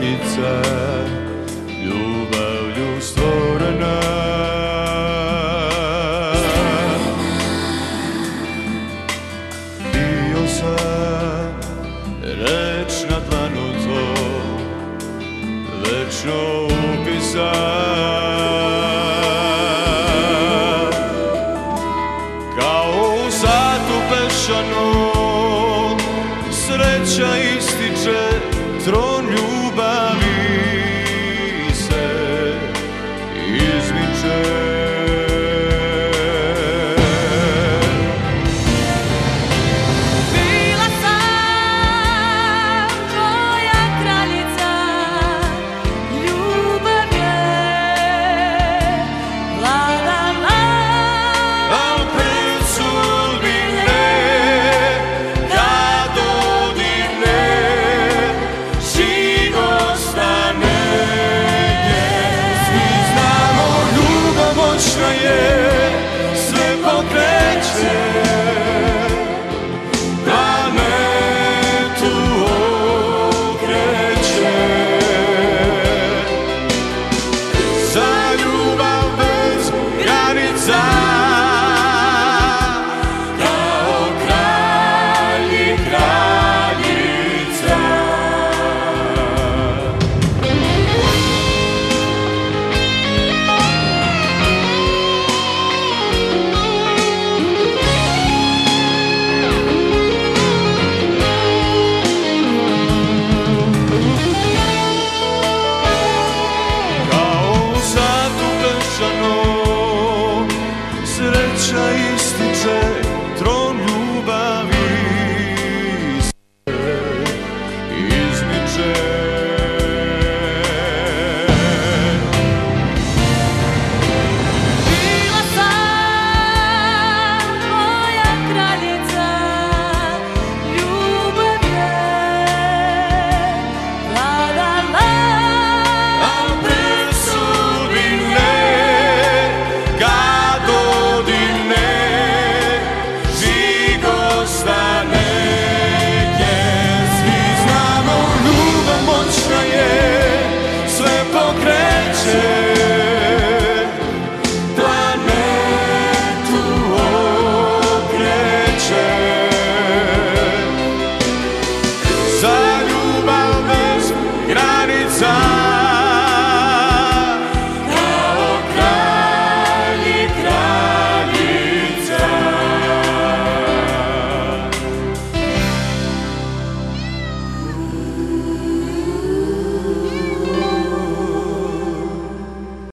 kraljica, ljubavlju stvorena. Bio sam reč na dlanu tvoj, večno upisan, kao u satu pešanom sreća ističe, tron ljubavi se izmiče. Bila sam tvoja kraljica, ljubav je vladala, Al pred sudbine kad odine, žigostane je. Svi znamo, ljubav moćna je, sve pokreće, planetu okreće. Za ljubav bez granica, kao kralj i kraljica. Kao u satu pešanom sreća ističe, tron ljubavi se izmiče. bila sam tvoja kraljica, ljubav je vladala, Al pred sudbine kad odine, žigostane